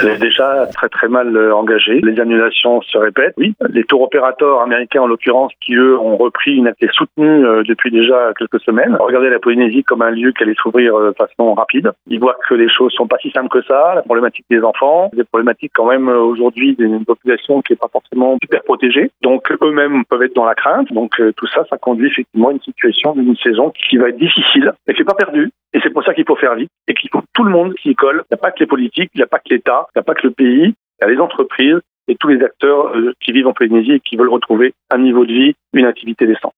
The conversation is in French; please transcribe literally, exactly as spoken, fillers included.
Elle est déjà très très mal engagée. Les annulations se répètent. Oui, les tour opérateurs américains en l'occurrence, qui eux ont repris une activité soutenue euh, depuis déjà quelques semaines. Regardez la Polynésie comme un lieu qui allait s'ouvrir de façon rapide. Ils voient que les choses sont pas si simples que ça. La problématique des enfants, des problématiques quand même aujourd'hui d'une population qui est pas forcément super protégée. Donc eux-mêmes peuvent être dans la crainte. Donc euh, tout ça, ça conduit effectivement à une situation d'une saison qui va être difficile, mais qui n'est pas perdue. Et c'est pour ça qu'il faut faire vite et qu'il faut tout le monde qui y colle. Il n'y a pas que les politiques, il n'y a pas que l'État, il n'y a pas que le pays, il y a les entreprises et tous les acteurs euh, qui vivent en Polynésie et qui veulent retrouver un niveau de vie, une activité décente.